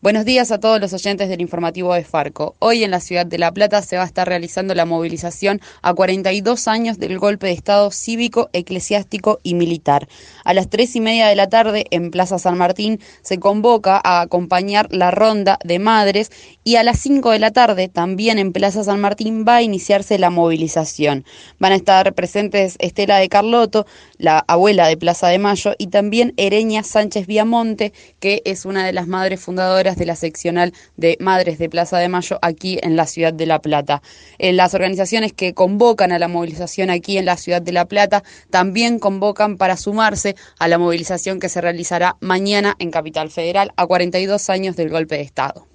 Buenos días a todos los oyentes del informativo de Farco. Hoy en la ciudad de La Plata se va a estar realizando la movilización a 42 años del golpe de Estado cívico, eclesiástico y militar. A las 3:30 de la tarde en Plaza San Martín se convoca a acompañar la ronda de madres y a las 5 de la tarde también en Plaza San Martín va a iniciarse la movilización. Van a estar presentes Estela de Carlotto, la abuela de Plaza de Mayo, y también Ereña Sánchez Viamonte, que es una de las madres fundadoras de la seccional de Madres de Plaza de Mayo aquí en la ciudad de La Plata. Las organizaciones que convocan a la movilización aquí en la ciudad de La Plata también convocan para sumarse a la movilización que se realizará mañana en Capital Federal a 42 años del golpe de Estado.